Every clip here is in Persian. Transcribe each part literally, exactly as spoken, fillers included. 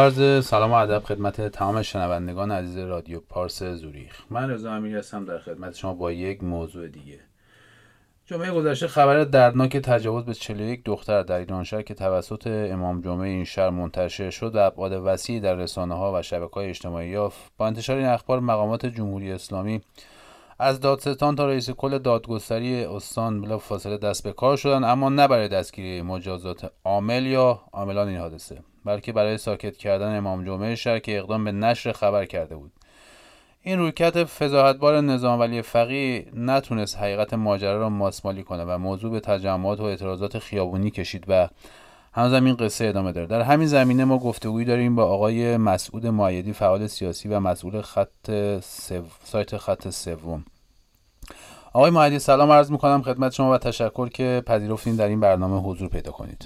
با عرض سلام و ادب خدمت تمام شنوندگان عزیز رادیو پارس زوریخ. من رضا امیری هستم در خدمت شما با یک موضوع دیگه. جمعه گذشته خبر دردناک تجاوز به چهل و یک دختر در ایران شهر که توسط امام جمعه این شهر منتشر شد و ابعاد وسیعی در رسانه‌ها و شبکه‌های اجتماعی یافت. با انتشار این اخبار مقامات جمهوری اسلامی از دادستان تا رئیس کل دادگستری استان بلافاصله دست به کار شدند، اما نه برای دستگیری مجازات عامل یا عاملان این حادثه، بلکه برای ساکت کردن امام جمعه شهر که اقدام به نشر خبر کرده بود. این رویکرد فضاحتبار نظام ولی فقیه نتونست حقیقت ماجرا را ماسمالی کنه و موضوع به تجمعات و اعتراضات خیابونی کشید و هنوز این قصه ادامه داره. در همین زمینه ما گفتگویی داریم با آقای مسعود مؤیدی، فعال سیاسی و مسئول خط سو... سایت خط سوم. آقای مؤیدی سلام عرض میکنم خدمت شما و تشکر که پذیرفتین در این برنامه حضور پیدا کنید.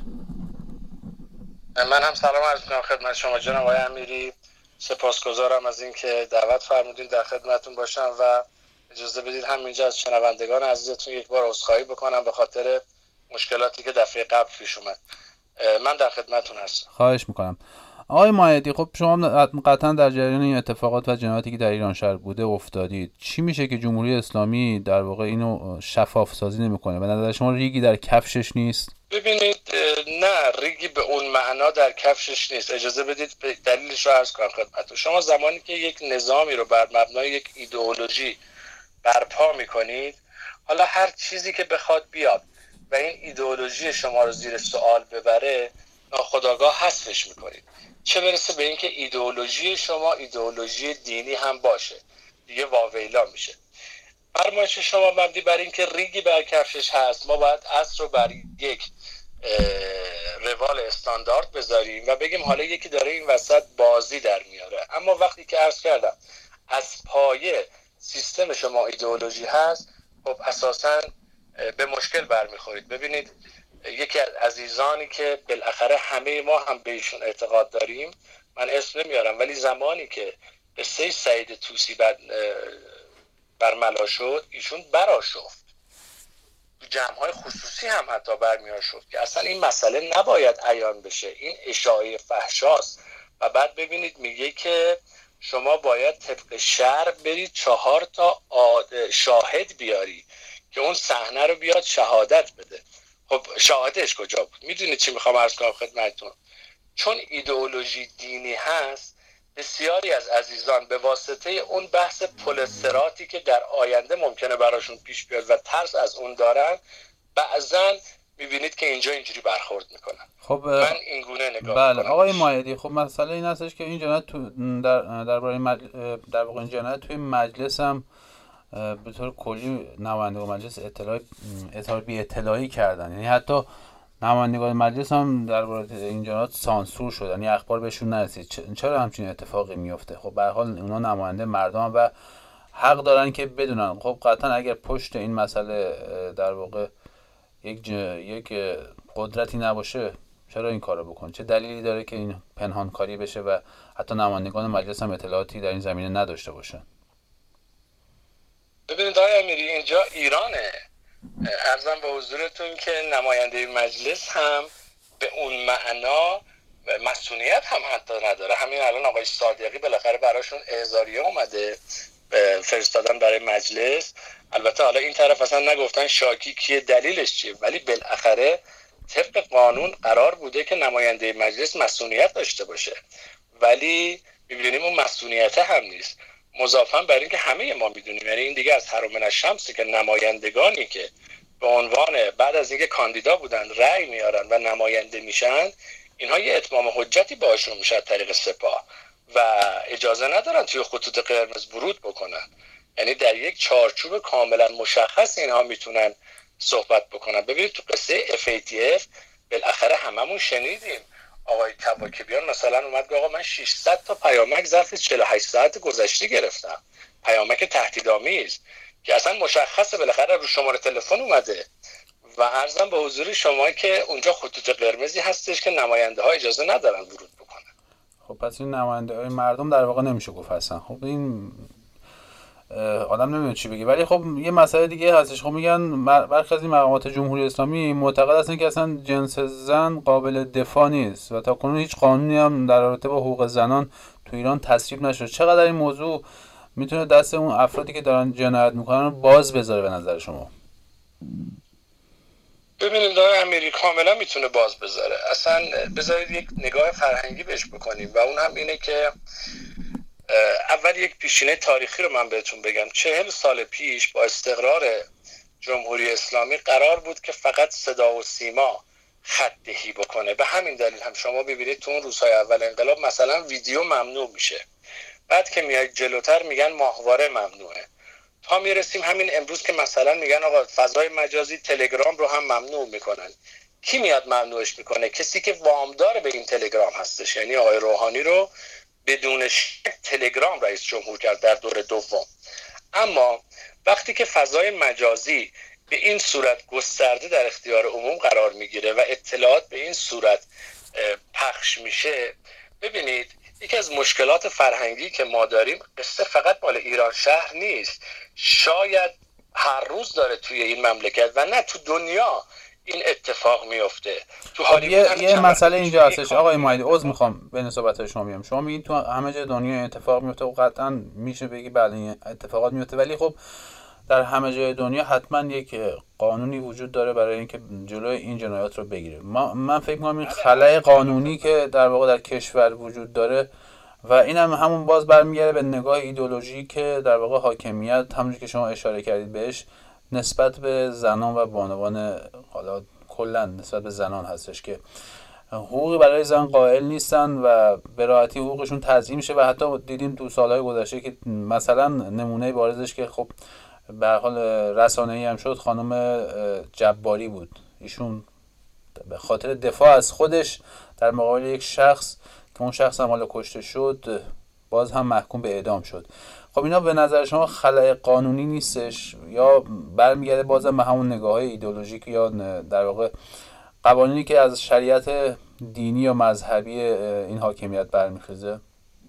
من هم سلام عرض میکنم خدمت شما جناب آقای امیری. سپاسگزارم از اینکه دعوت فرمودین در خدمتتون باشم و اجازه بدید همینجا از شنوندگان عزیزتون یک بار عذرخواهی بکنم به خاطر مشکلاتی که دفعه قبل پیش اومد. من در خدمتتون هستم. خواهش میکنم. آقای مؤیدی، خب شما قطعا در جریان این اتفاقات و جنایاتی که در ایران شهر بوده افتادید. چی میشه که جمهوری اسلامی در واقع اینو شفاف سازی نمیکنه؟ به نظر شما ریگی در کفشش نیست؟ ببینید، نه، ریگی به اون معنا در کفشش نیست. اجازه بدید دلیلش رو عرض کنم خدمتتون. شما زمانی که یک نظامی رو بر مبنای یک ایدئولوژی برپا میکنید، حالا هر چیزی که بخواد بیاد و این ایدئولوژی شما رو زیر سوال ببره، ناخودآگاه حذفش میکنید. چه برسه به اینکه ایدئولوژی شما ایدئولوژی دینی هم باشه، دیگه واویلا میشه. فرمایش شما مبنی بر اینکه ریگی بر کفشش هست، ما باید اصل رو بر یک روال استاندارد بذاریم و بگیم حالا یکی داره این وسط بازی در میاره. اما وقتی که عرض کردم از پایه سیستم شما ایدئولوژی هست، خب اساساً به مشکل برمیخورید. ببینید، یکی از عزیزانی که بالاخره همه ما هم به ایشون اعتقاد داریم، من اسم نمیارم، ولی زمانی که قصه سعید طوسی بر برملا شد، ایشون برآشفت. تو جمع‌های خصوصی هم حتی برمی‌آشفت که اصلا این مسئله نباید عیان بشه، این اشاعه فحشاست. و بعد ببینید میگه که شما باید طبق شرع برید چهار تا شاهد بیاری که اون صحنه رو بیاد شهادت بده. خب شهادتش کجا بود؟ میدونید چی میخوام عرض کنم خدمتتون؟ چون ایدئولوژی دینی هست، بسیاری از عزیزان به واسطه اون بحث پل صراطی که در آینده ممکنه براشون پیش بیاد و ترس از اون دارن، بعضن میبینید که اینجا اینجوری برخورد میکنن. خب من این گونه نگاه بله میکنم. آقای مؤیدی، خب مسئله این هستش که این جنایت تو در درباره مج... در واقع این جنایت توی مجلس هم به طور کلی نمایندگان مجلس اطلاع اظهار بی اطلاعی کردن. یعنی حتی نمایندگان مجلس هم درباره این جنایات سانسور شدن، یعنی اخبار بهشون نرسید. چرا همچین اتفاقی میفته؟ خب به هر حال اونا نماینده مردم و حق دارن که بدونن. خب قطعا اگر پشت این مسئله در واقع یک ج... یک قدرتی نباشه، چرا این کارو بکنه؟ چه دلیلی داره که این پنهانکاری بشه و حتی نمایندگان مجلس هم اطلاعاتی در این زمینه نداشته باشن؟ ببینید آقای امیری، اینجا ایرانه. عرضم به حضورتون که نماینده مجلس هم به اون معنا مسئولیت هم حتی نداره. همین الان آقای صادقی بالاخره براشون اعزاریه اومده فرستادن برای مجلس. البته حالا این طرف اصلا نگفتن شاکی کیه، دلیلش چیه، ولی بالاخره طبق قانون قرار بوده که نماینده مجلس مسئولیت داشته باشه، ولی می‌بینیم اون مسئولیت هم نیست. مضافاً بر این که همه ما میدونیم، یعنی این دیگه از حرم الشمسی که نمایندگانی که به عنوان بعد از اینکه کاندیدا بودن رأی میارن و نماینده میشن، اینها یه اتمام حجتی باشون میشه طریق سپاه و اجازه ندارن توی خطوط قرمز ورود بکنن. یعنی در یک چارچوب کاملا مشخص اینها میتونن صحبت بکنن. ببینید تو قصه اف ای تی اف بالاخره هممون شنیدیم آقای کواکبیان مثلا اومد که آقا من ششصد تا پیامک ظرف چهل و هشت ساعت گذشته گرفتم، پیامک تهدیدآمیز که اصلا مشخصه، بالاخره رو شماره تلفن اومده. و عرضم به حضور شما که اونجا خطوط قرمزی هستش که نماینده ها اجازه ندارن ورود بکنن. خب پس این نماینده های مردم در واقع نمیشه گفت هستن. خب این آدم نمیدونه چی بگه. ولی خب یه مسئله دیگه هستش، خب میگن برخی از این مقامات جمهوری اسلامی معتقد هستن که اصلا جنس زن قابل دفاع نیست و تا کنون هیچ قانونی هم در رابطه با حقوق زنان تو ایران تصویب نشد. چقدر این موضوع میتونه دست اون افرادی که دارن جنایت میکنن رو باز بذاره به نظر شما؟ ببینید آقای امیری، کاملا میتونه باز بذاره. اصلا بذارید یک نگاه فرهنگی بهش بکنیم و اون هم اینه که اول یک پیشینه تاریخی رو من بهتون بگم. چهل سال پیش با استقرار جمهوری اسلامی قرار بود که فقط صدا و سیما خط دهی بکنه. به همین دلیل هم شما ببینید تو اون روزهای اول انقلاب مثلا ویدیو ممنوع میشه، بعد که میاد جلوتر میگن ماهواره ممنوعه، تا میرسیم همین امروز که مثلا میگن آقا فضای مجازی تلگرام رو هم ممنوع میکنن. کی میاد ممنوعش میکنه؟ کسی که وامدار به این تلگرام هستش، یعنی آقای روحانی رو بدون شک تلگرام رئیس جمهور کرد در دور دوم. اما وقتی که فضای مجازی به این صورت گسترده در اختیار عموم قرار میگیره و اطلاعات به این صورت پخش میشه، ببینید یکی از مشکلات فرهنگی که ما داریم قصه فقط مال ایران شهر نیست، شاید هر روز داره توی این مملکت و نه تو دنیا این اتفاق میفته. تو یه, یه مسئله اینجا هستش آقای مایدی، عذر میخوام بین صحبت شما میام. شما میگین تو همه جای دنیا اتفاق میفته و قطعا میشه بگی بله این اتفاقات میفته، ولی خب در همه جای دنیا حتما یک قانونی وجود داره برای اینکه جلوی این جنایات رو بگیره. من فکر می‌کنم این خلأ قانونی که در واقع در کشور وجود داره و این هم همون باز برمیگرده به نگاه ایدئولوژی که در واقع حاکمیت همونجوری که شما اشاره کردید بهش نسبت به زنان و بانوان، حالا کلا نسبت به زنان هستش که حقوقی برای زن قائل نیستن و به راحتی حقوقشون تضییع میشه و حتی دیدیم تو سالهای گذشته که مثلا نمونه بارزش که خب به هر حال رسانه‌ای هم شد خانم جباری بود، ایشون به خاطر دفاع از خودش در مقابل یک شخص که اون شخص هم حالا کشته شد باز هم محکوم به اعدام شد. خب اینا به نظر شما خلأ قانونی نیستش یا برمیگرده بازم به همون نگاه‌های ایدئولوژیک یا در واقع قوانینی که از شریعت دینی یا مذهبی این حاکمیت برمیخیزه؟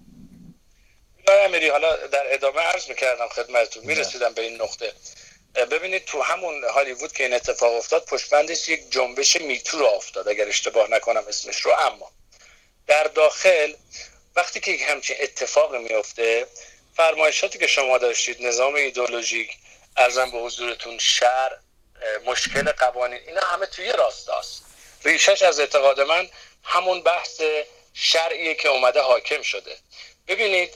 امیری حالا در ادامه عرض میکردم خدمتتون، میرسیدم به این نقطه. ببینید تو همون هالیوود که این اتفاق افتاد پشتبندش یک جنبش میتو رو افتاد اگر اشتباه نکنم اسمش رو، اما در داخل وقتی که همچین اتفاقی میفته فرمایشاتی که شما داشتید، نظام ایدئولوژیک، ارزم به حضورتون شرع، مشکل قوانین، اینا همه توی راستاست. ریشش از اعتقاد من همون بحث شرعیه که اومده حاکم شده. ببینید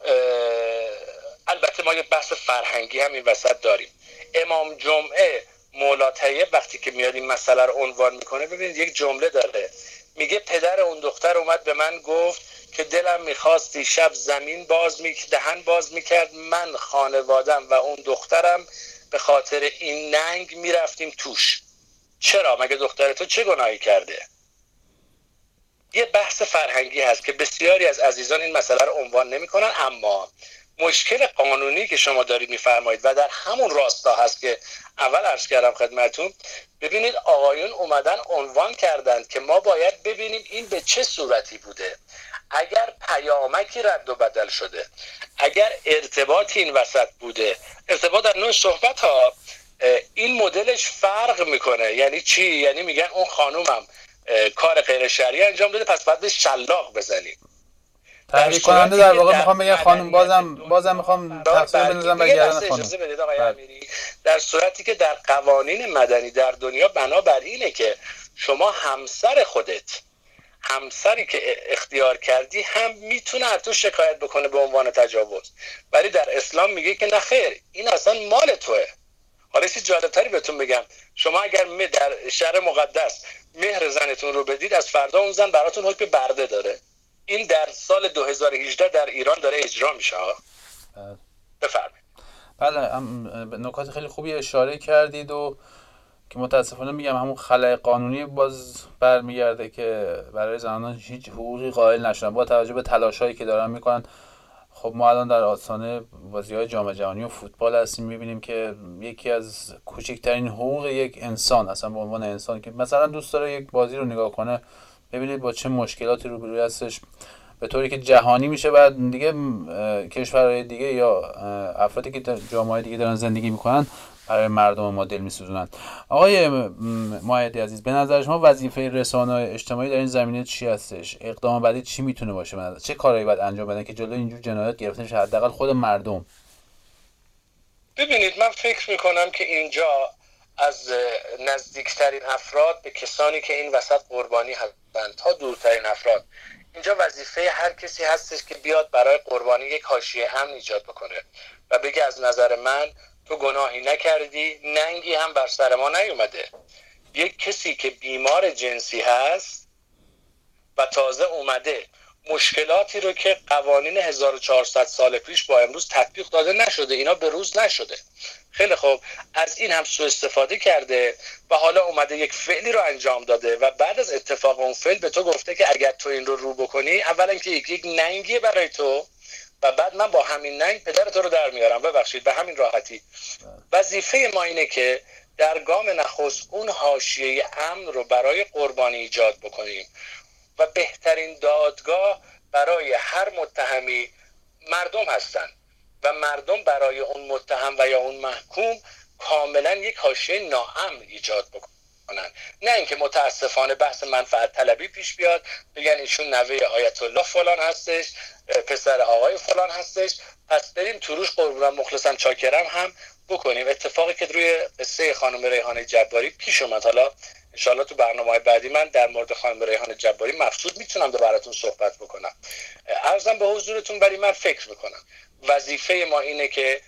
البته ما یه بحث فرهنگی هم این وسط داریم. امام جمعه مولا طیب وقتی که میاد این مسئله رو عنوان میکنه، ببینید یک جمله داره، میگه پدر اون دختر اومد به من گفت که دلم میخواست شب زمین باز می دهن باز میکرد، من خانوادم و اون دخترم به خاطر این ننگ میرفتیم توش. چرا؟ مگه دختر تو چه گناهی کرده؟ یه بحث فرهنگی هست که بسیاری از عزیزان این مسئله رو عنوان نمی‌کنن، اما مشکل قانونی که شما دارید می‌فرمایید و در همون راستا هست که اول عرض کردم خدمتتون. ببینید آقایون اومدن عنوان کردند که ما باید ببینیم این به چه صورتی بوده. اگر پیامکی رد و بدل شده، اگر ارتباطی این وسط بوده، ارتباط در نوع صحبت ها، این مدلش فرق میکنه. یعنی چی؟ یعنی میگن اون خانومم کار غیر شرعی انجام داده پس باید شلاق بزنیم. تحریک کننده در واقع میخوام بگم خانم، بازم بازم میخوام تقصیر بندازم به گردن خانم. اجازه بدید آقای امیری، در صورتی که در قوانین مدنی در دنیا بنابر اینه که شما همسر خودت، همسری که اختیار کردی هم میتونه از تو شکایت بکنه به عنوان تجاوز، ولی در اسلام میگه که نه خیر، این اصلا مال توه. حالا چیز جالبتری بهتون بگم، شما اگر در شهر مقدس مهر زنتون رو بدید، از فردا اون زن براتون حکم برده داره. این در سال دو هزار و هجده در ایران داره اجرا میشه. بفرمایید. بله، نکات خیلی خوبی اشاره کردید و که متاسفانه میگم همون خلأ قانونی باز برمیگرده که برای زنان هیچ حقوقی قائل نشدن با توجه به تلاشایی که دارن میکنن. خب ما الان در آستانه بازی‌های جام جهانی و فوتبال هستیم، می‌بینیم که یکی از کوچکترین حقوق یک انسان، اصلا به عنوان انسان که مثلا دوست داره یک بازی رو نگاه کنه، ببینید با چه مشکلاتی روبروی هستش. به طوری که جهانی میشه و دیگه کشورهای دیگه یا افرادی که جامعه دیگه دارن زندگی میکنن برای مردم ما دل میسوزونن. آقای مایدی عزیز، به نظر شما وظیفه رسانه‌های اجتماعی در این زمینه چی هستش؟ اقدام بعدی چی میتونه باشه؟ به نظر چه کارهایی باید انجام بدن که جلوی اینجور جنایات گرفته بشه، حداقل خود مردم؟ ببینید، من فکر میکنم که اینجا از نزدیکترین افراد به کسانی که این وسط قربانی هستند تا دورترین افراد، اینجا وظیفه هر کسی هستش که بیاد برای قربانی یک حاشیه امن ایجاد بکنه و بگه از نظر من تو گناهی نکردی، ننگی هم بر سر ما نیومده. یک کسی که بیمار جنسی هست و تازه اومده مشکلاتی رو که قوانین هزار و چهارصد سال پیش با امروز تطبیق داده نشده، اینا به روز نشده، خیلی خوب، از این هم سوء استفاده کرده و حالا اومده یک فعلی رو انجام داده و بعد از اتفاق اون فعل به تو گفته که اگر تو این رو رو بکنی، اولا که یک یک ننگیه برای تو و بعد من با همین ننگ پدر تو رو در میارم. ببخشید، به همین راحتی. وظیفه ما اینه که در گام نخست اون حاشیه امن رو برای قربانی ایجاد بکنیم و بهترین دادگاه برای هر متهمی مردم هستن و مردم برای اون متهم و یا اون محکوم کاملا یک حاشیه ناامن ایجاد بکنن، نه اینکه متاسفانه بحث منفعت طلبی پیش بیاد، بگن ایشون نوه آیت الله فلان هستش، پسر آقای فلان هستش، پس بریم تو روش قربونم مخلصم چاکرم هم بکنیم. اتفاقی که روی قصه خانم ریحانه جباری پیش اومد، حالا انشالله تو برنامه‌های بعدی من در مورد خانم ریحانه جباری مفصول میتونم دو براتون صحبت بکنم. عرضم به حضورتون، ولی من فکر میکنم وظیفه ما اینه که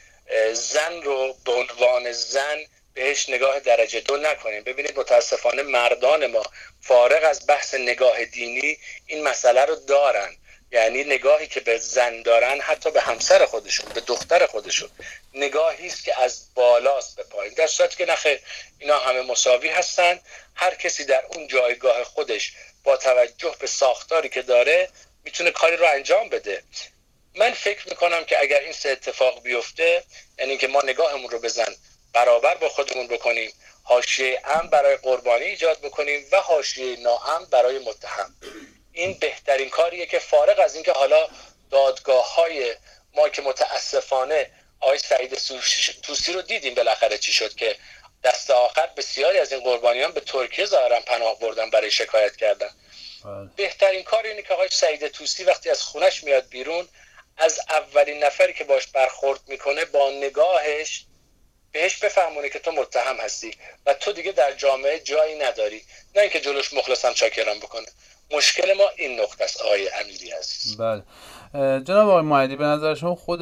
زن رو به عنوان زن بهش نگاه درجه دو نکنیم. ببینید متاسفانه مردان ما فارغ از بحث نگاه دینی این مسئله رو دارن، یعنی نگاهی که به زن دارن، حتی به همسر خودشون، به دختر خودشون، نگاهی است که از بالاست به پایین، در صورتی که نخیر، اینا همه مساوی هستن. هر کسی در اون جایگاه خودش با توجه به ساختاری که داره میتونه کاری رو انجام بده. من فکر میکنم که اگر این سه اتفاق بیفته، یعنی که ما نگاهمون رو بزن برابر با خودمون بکنیم، حاشیه امن برای قربانی ایجاد بکنیم و حاشیه ناامن برای متهم، این بهترین کاریه که فارغ از اینکه حالا دادگاه های ما که متاسفانه آقای سعید طوسی رو دیدیم بالاخره چی شد که دست آخر بسیاری از این قربانیان به ترکیه ظاهرا پناه بردن برای شکایت کردن. بله. بهترین کار اینه که آقای سعید طوسی وقتی از خونش میاد بیرون، از اولین نفری که باش برخورد میکنه با نگاهش بهش بفهمونه که تو متهم هستی و تو دیگه در جامعه جایی نداری، نه اینکه جلوش مخلصم چاکرم بکنه. مشکل ما این نقطه است آقای امیری عزیز. بله جناب آقای مایدی، به نظر شما خود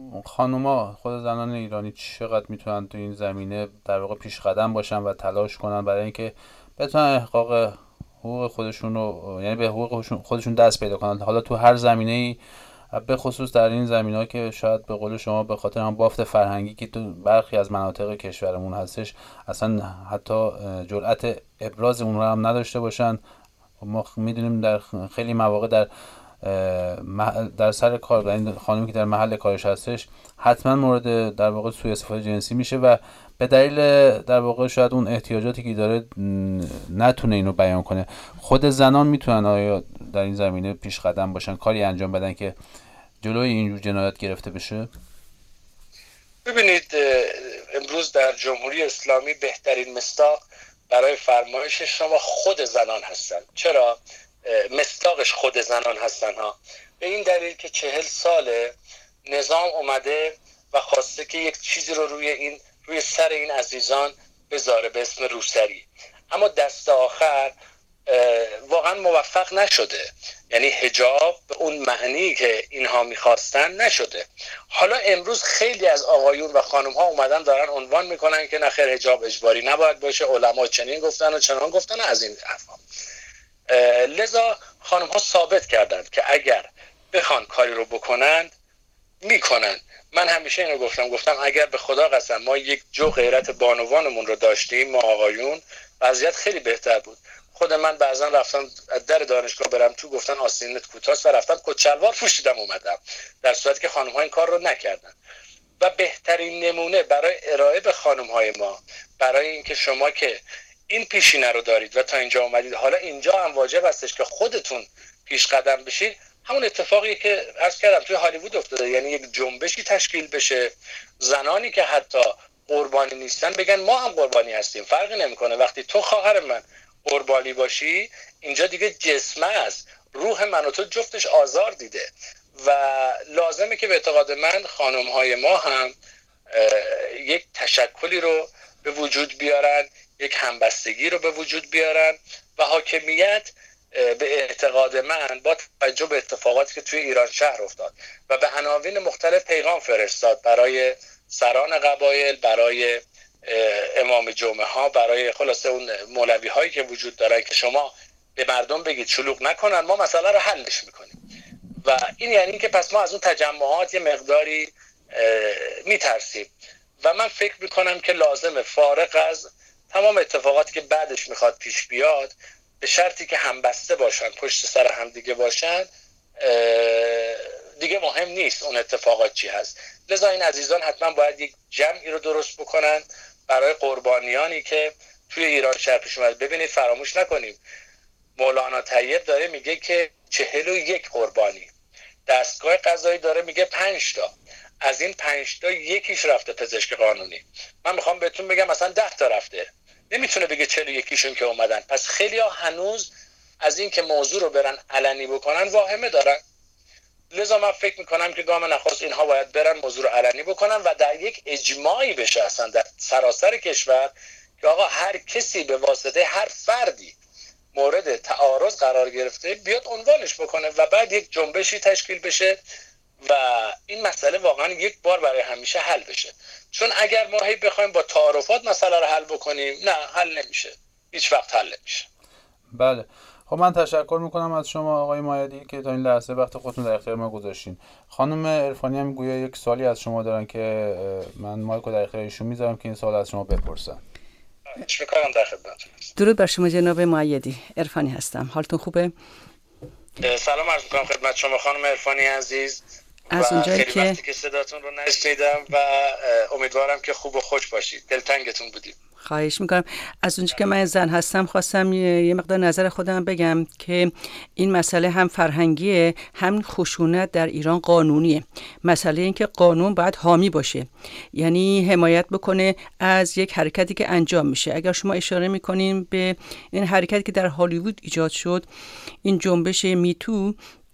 خانوما، خود زنان ایرانی چقدر میتونن تو این زمینه در واقع پیش قدم باشن و تلاش کنن برای اینکه بتونن احقاق حقوق خودشون رو، یعنی به حقوق خودشون دست پیدا کنن، حالا تو هر زمینه‌ای، به خصوص در این زمینه‌ها که شاید به قول شما به خاطر هم بافت فرهنگی که تو برخی از مناطق کشورمون هستش اصلا حتی جرأت ابراز اون رو هم نداشته باشن. ما میدونیم در خیلی مواقع در در سر کار، این خانمی که در محل کارش هستش حتما مورد در واقع سوء استفاده جنسی میشه و به دلیل در واقع شاید اون احتیاجاتی که داره نتونه اینو بیان کنه. خود زنان میتونن آیا در این زمینه پیش قدم باشن، کاری انجام بدن که جلوی اینجور جنایات گرفته بشه؟ ببینید، امروز در جمهوری اسلامی بهترین مصداق برای فرمایش شما خود زنان هستن. چرا مصداقش خود زنان هستن ها؟ به این دلیل که چهل ساله نظام اومده و خواسته که یک چیزی رو روی این روی سر این عزیزان بذاره به اسم روسری، اما دست آخر واقعا موفق نشده، یعنی حجاب به اون معنی که اینها میخواستن نشده. حالا امروز خیلی از آقایون و خانم ها اومدن دارن عنوان میکنن که نخیر حجاب اجباری نباید باشه، علما چنین گفتن و چنان گفتن از این حرفا. لذا خانم ها ثابت کردند که اگر بخوان کاری رو بکنند میکنن. من همیشه اینو گفتم گفتم اگر به خدا قسم ما یک جو غیرت بانوانمون رو داشتیم ما آقایون، وضعیت خیلی بهتر بود. خود من بعضا رفتم در دانشگاه برم تو، گفتن آستینت کوتاست و رفتم کچلوار پوشیدم اومدم، در صورتی که خانم ها این کار رو نکردن. و بهترین نمونه برای ارائه به خانم های ما، برای اینکه شما که این پیشینه رو دارید و تا اینجا اومدید، حالا اینجا هم واجب هستش که خودتون پیش قدم بشید، همون اتفاقی که عرض کردم توی هالیوود افتاده، یعنی یک جنبشی تشکیل بشه، زنانی که حتی قربانی نیستن بگن ما هم قربانی هستیم. فرقی نمیکنه وقتی تو خواهر من قربانی باشی، اینجا دیگه جسمه است، روح من و تو جفتش آزار دیده. و لازمه که به اعتقاد من خانم‌های ما هم یک تشکلی رو به وجود بیارن، یک همبستگی رو به وجود بیارن و حاکمیت به اعتقاد من با توجه به اتفاقاتی که توی ایران شهر افتاد و به عناوین مختلف پیغام فرستاد برای سران قبایل، برای امام جمعه ها، برای خلاصه اون مولوی هایی که وجود دارن که شما به مردم بگید شلوغ نکنن، ما مسئله رو حلش میکنیم. و این یعنی این که پس ما از اون تجمعات یه مقداری میترسیم و من فکر میکنم که لازمه فارغ از تمام اتفاقاتی که بعدش میخواد پیش بیاد، به شرطی که همبسته باشن، پشت سر هم دیگه باشن، دیگه مهم نیست اون اتفاقات چی هست. لذا این عزیزان حتما باید یک جمعی رو درست بکنن برای قربانیانی که توی ایران شهر پیش اومد. ببینید فراموش نکنیم مولانا طیب داره میگه که چهل و یک قربانی، دستگاه قضایی داره میگه پنج تا، از این پنج تا یکیش رفته پزشک قانونی. من میخوام بهتون بگم مثلا ده تا رفته، نمیتونه بگه چهل و یکیشون که اومدن. پس خیلی ها هنوز از این که موضوع رو برن علنی بکنن واهمه دارن. لذا من فکر میکنم که گام نخست اینها باید برن موضوع رو علنی بکنن و در یک اجماعی بشه اصلا در سراسر کشور که آقا هر کسی به واسطه هر فردی مورد تعارض قرار گرفته بیاد عنوانش بکنه و بعد یک جنبشی تشکیل بشه و این مسئله واقعا یک بار برای همیشه حل بشه. چون اگر ما هی بخوایم با تعارفات مسئله رو حل بکنیم، نه حل نمیشه، هیچ وقت حل نمیشه. بله، خب من تشکر میکنم از شما آقای مایدی که تا این لحظه وقت خودتون در اختیار ما گذاشتین. خانم عرفانی هم گویا یک سوالی از شما دارن که من مایکو در اختیار ایشون میذارم که این سوال از شما بپرسن. شکرم، در خدمتتون. درود بر شما جناب مایدی. عرفانی هستم، حالتون خوبه؟ سلام عرض میکنم خدمت شما خانم عرفانی عزیز. از اونجایی خیلی که وقتی که صداتون رو نشنیدم و امیدوارم که خوب و خوش باشید. دلتنگتون بودیم. خواهش میکنم. از اونجایی که من زن هستم خواستم یه مقدار نظر خودم بگم که این مسئله هم فرهنگیه، هم خشونت در ایران قانونیه. مسئله این که قانون باید حامی باشه، یعنی حمایت بکنه از یک حرکتی که انجام میشه. اگر شما اشاره میکنین به این حرکتی که در هالیوود ایجاد شد، این جنبش میتو،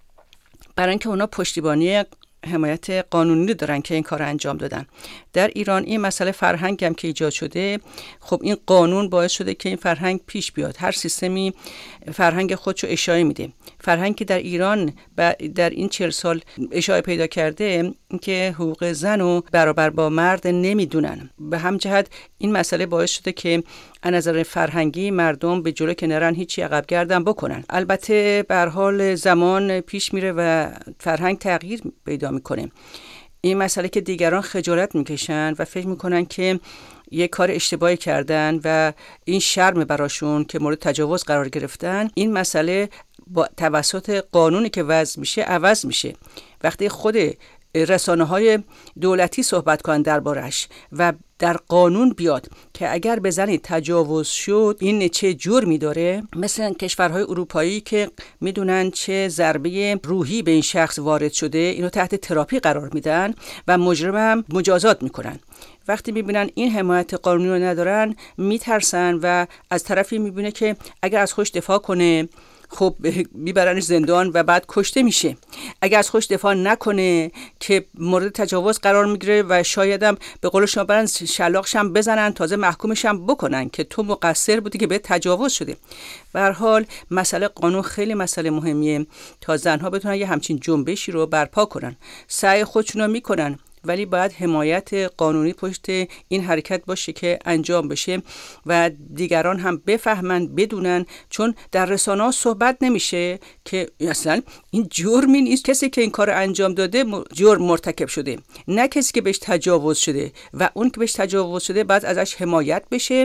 برای اینکه اونا پشتیبانی حمایت قانونی دارن که این کار انجام دادن. در ایران این مسئله فرهنگ هم که ایجاد شده، خب این قانون باعث شده که این فرهنگ پیش بیاد. هر سیستمی فرهنگ خودشو اشاعه میده. فرهنگی در ایران در این چهل سال اشاعه پیدا کرده که حقوق زن رو برابر با مرد نمیدونن. به هم جهت این مسئله باعث شده که از نظر فرهنگی مردم به جلو که نرن هیچی عقب گردن بکنن. البته به هر حال زمان پیش میره و فرهنگ تغییر پیدا میکنه. این مسئله که دیگران خجالت میکشن و فکر میکنن که یک کار اشتباهی کردن و این شرم براشون که مورد تجاوز قرار گرفتن، این مسئله با توسط قانونی که وضع میشه عوض میشه. وقتی خود رسانه‌های دولتی صحبت کنن دربارش و در قانون بیاد که اگر به زنی تجاوز شد این چه جرمی داره، مثل کشورهای اروپایی که میدونن چه ضربه روحی به این شخص وارد شده، اینو تحت تراپی قرار میدن و مجرم هم مجازات میکنن. وقتی میبینن این حمایت قانونی رو ندارن میترسن و از طرفی میبینه که اگر از خودش دفاع کنه خب میبرنش زندان و بعد کشته میشه. اگر از خودش دفاع نکنه که مورد تجاوز قرار میگیره و شایدم به قول شما برن شلاقش هم بزنن، تازه محکومش هم بکنن که تو مقصر بودی که به تجاوز شده. به هر حال مسئله قانون خیلی مسئله مهمیه تا زنها بتونن یه همچین جنبشی رو برپا کنن. سعی خودشون رو میکنن ولی باید حمایت قانونی پشت این حرکت باشه که انجام بشه و دیگران هم بفهمن بدونن، چون در رسانه‌ها صحبت نمیشه که اصلا این جرمی نیست، کسی که این کار انجام داده جرم مرتکب شده، نه کسی که بهش تجاوز شده و اون که بهش تجاوز شده بعد ازش حمایت بشه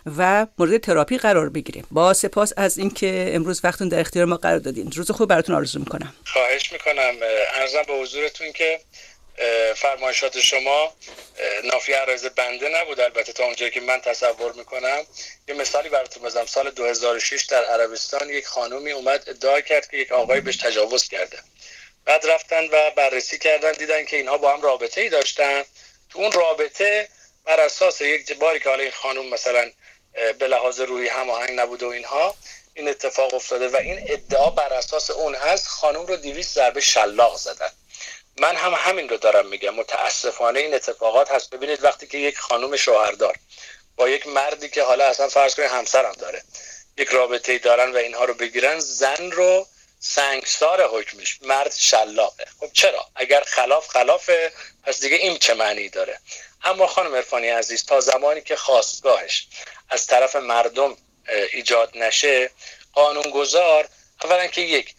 و مورد تراپی قرار بگیره. با سپاس از اینکه امروز وقتتون در اختیار ما قرار دادین. روز خوب براتون آرزو میکنم. خواهش میکنم. عرضم به حضورتون که فرمایشات شما نافی عرض بنده نبود، البته تا اونجایی که من تصور میکنم. یه مثالی براتون بزنم. سال دو هزار و شش در عربستان یک خانومی اومد ادعا کرد که یک آقایی بهش تجاوز کرده. بعد رفتن و بررسی کردن، دیدن که اینها با هم رابطه ای داشتن. تو اون رابطه بر اساس یک باری که حالا این خانم مثلا به لحاظ روحی هماهنگ نبوده و اینها، این اتفاق افتاده و این ادعا بر اساس اون هست. خانم رو دویست ضربه شلاق زدن. من هم همین رو دارم میگم، متاسفانه این اتفاقات هست. ببینید وقتی که یک خانم شوهردار با یک مردی که حالا اصلا فرض کنید همسرم داره یک رابطه‌ای دارن و اینها رو بگیرن، زن رو سنگسار حکمش، مرد شلاقه. خب چرا؟ اگر خلاف خلافه پس دیگه این چه معنی داره؟ اما خانم عرفانی عزیز، تا زمانی که خواستگاهش از طرف مردم ایجاد نشه، قانونگذار اولا که یک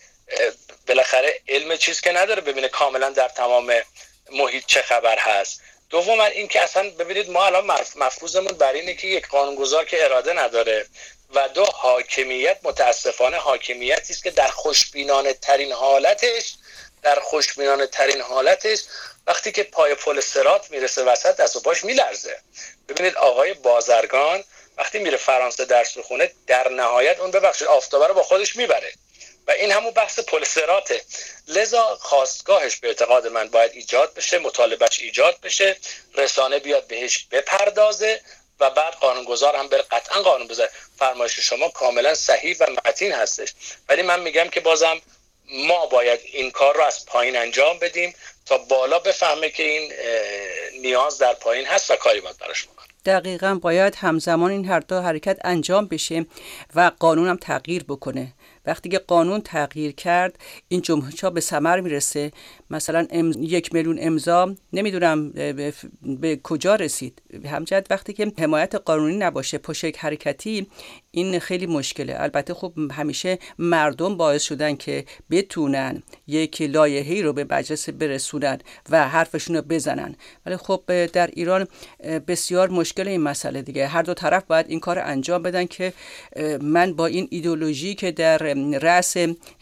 بالاخره علم چیز که نداره ببینه کاملا در تمام محیط چه خبر هست. دوما این که اصلا ببینید ما الان مفروضمون بر اینه که یک قانونگذار که اراده نداره و دو حاکمیت متاسفانه حاکمیتی است که در خوشبینانه ترین حالتش در خوشبینانه ترین حالتش وقتی که پای پل صراط میرسه وسط دست و پاش میلرزه. ببینید آقای بازرگان وقتی میره فرانسه درس بخونه در نهایت اون ببخشید آفتابه رو با خودش میبره و این همون بحث پل صراطه. لذا خواستگاهش به اعتقاد من باید ایجاد بشه، مطالبهش ایجاد بشه، رسانه بیاد بهش بپردازه و بعد قانونگذار هم بره قطعا قانون بذاره. فرمایش شما کاملا صحیح و متین هستش، ولی من میگم که بازم ما باید این کار رو از پایین انجام بدیم تا بالا بفهمه که این نیاز در پایین هست و کاری باید براش بکنه. دقیقاً باید همزمان این هر دو حرکت انجام بشه و قانون هم تغییر بکنه. وقتی که قانون تغییر کرد این جنبش ها به ثمر میرسه. مثلا ام... یک میلیون امضا نمیدونم به... به کجا رسید. همچنین وقتی که حمایت قانونی نباشه، پشت یک حرکتی، این خیلی مشکله. البته خب همیشه مردم باعث شدن که بتونن یک لایحه‌ای رو به مجلس برسونن و حرفشون رو بزنن، ولی خب در ایران بسیار مشکل این مسئله دیگه. هر دو طرف باید این کار انجام بدن که من با این ایدئولوژی که در رأس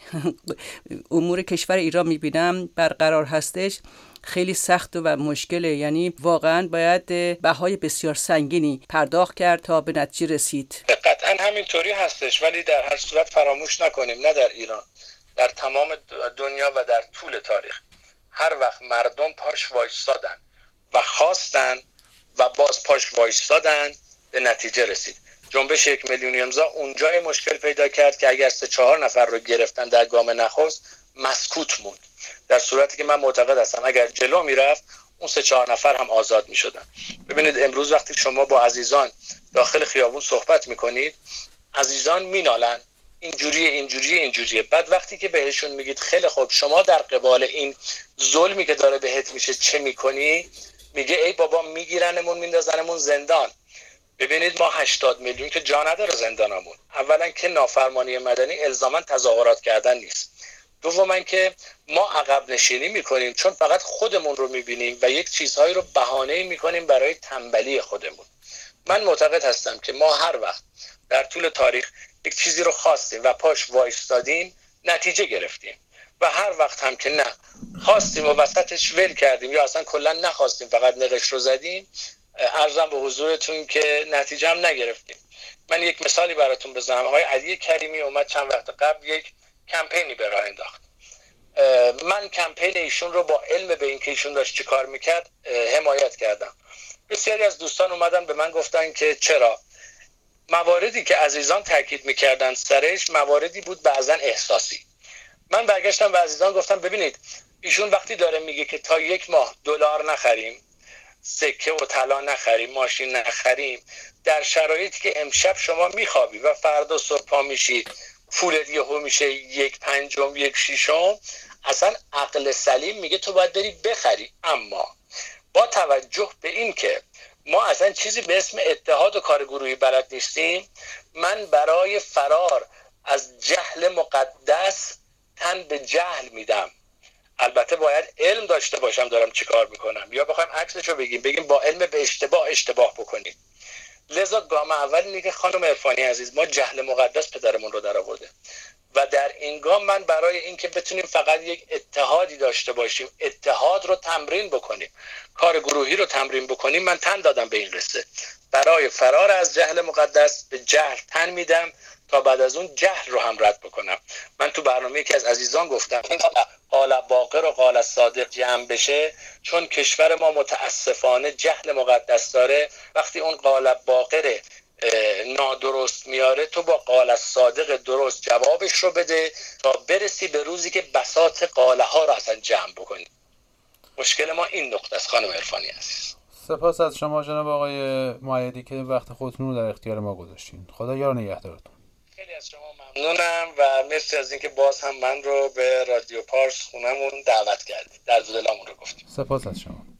امور کشور ایران میبینم برقرار هستش خیلی سخت و مشکله. یعنی واقعا باید بهای بسیار سنگینی پرداخت کرد تا به نتیجه رسید. قطعا همینطوری هستش، ولی در هر صورت فراموش نکنیم نه در ایران، در تمام دنیا و در طول تاریخ هر وقت مردم پاش وایستادن و خواستن و باز پاش وایستادن به نتیجه رسید. جنبش یک میلیون امضا اونجای مشکل پیدا کرد که اگر سه چهار نفر رو گرفتن در گام نخست مسکوت موند، در صورتی که من معتقد هستم اگر جلو میرفت اون سه چهار نفر هم آزاد میشدن. ببینید امروز وقتی شما با عزیزان داخل خیابون صحبت میکنید، عزیزان مینالن اینجوریه اینجوریه اینجوریه. بعد وقتی که بهشون میگید خیلی خوب شما در قبال این ظلمی که داره بهت میشه چه میکنی، میگه ای بابا میگیرنمون میندازنمون زندان. ببینید ما هشتاد میلیون که جا نداره زندانمون. اولا که نافرمانی مدنی الزاما تظاهرات کردن نیست، دوما که ما عقب نشینی میکنیم چون فقط خودمون رو میبینیم و یک چیزهایی رو بهانه‌ای میکنیم برای تنبلی خودمون. من معتقد هستم که ما هر وقت در طول تاریخ یک چیزی رو خواستیم و پاش وایستادیم نتیجه گرفتیم و هر وقت هم که نه خواستیم و وسطش ول کردیم یا اصلا کلا نخواستیم فقط نقش رو زدیم، عرضم به حضورتون که نتیجه هم نگرفتیم. من یک مثالی براتون بزنم. آقای علی کریمی اومد چند وقت قبل یک کمپینی به راه انداخت. من کمپین ایشون رو با علم به این که ایشون داشت چی کار میکرد حمایت کردم. بسیاری از دوستان اومدن به من گفتن که چرا؟ مواردی که عزیزان تاکید میکردن سرش مواردی بود بعضا احساسی. من برگشتم به عزیزان گفتم ببینید ایشون وقتی داره میگه که تا یک ماه دلار نخریم، سکه و طلا نخریم، ماشین نخریم، در شرایطی که امشب شما میخوابی و فردا صبح پا میشید پولت یهو میشه یک پنجم یک شیشم، اصلا عقل سلیم میگه تو باید بری بخری. اما با توجه به این که ما اصلا چیزی به اسم اتحاد و کار گروهی بلد نیستیم، من برای فرار از جهل مقدس تن به جهل میدم. البته باید علم داشته باشم دارم چی کار میکنم، یا بخوایم عکسشو بگیم بگیم با علم به اشتباه اشتباه بکنیم. لذا گام اول اینه که خانم عرفانی عزیز ما جهل مقدس پدرمون رو در آورده و در این هنگام من برای اینکه بتونیم فقط یک اتحادی داشته باشیم، اتحاد رو تمرین بکنیم، کار گروهی رو تمرین بکنیم، من تن دادم به این قصه. برای فرار از جهل مقدس به جهل تن میدم تا بعد از اون جهل رو هم رد بکنم. من تو برنامه یکی از عزیزان گفتم قال باقر و قال صادق جمع بشه، چون کشور ما متاسفانه جهل مقدس داره. وقتی اون قال باقر نادرست میاره، تو با قال صادق درست جوابش رو بده تا برسی به روزی که بساط قاله ها رو اصلا جمع بکنی. مشکل ما این نقطه است خانم عرفانی عزیز. سپاس از شما جناب آقای مؤیدی که وقت خودتون رو در اختیار ما گذاشتین. خدا یار نگهدارتون. خیلی از شما ممنونم و مرسی از اینکه باز هم من رو به رادیو پارس خونمون دعوت کردید. در دلمون رو گفتید. سپاس از شما.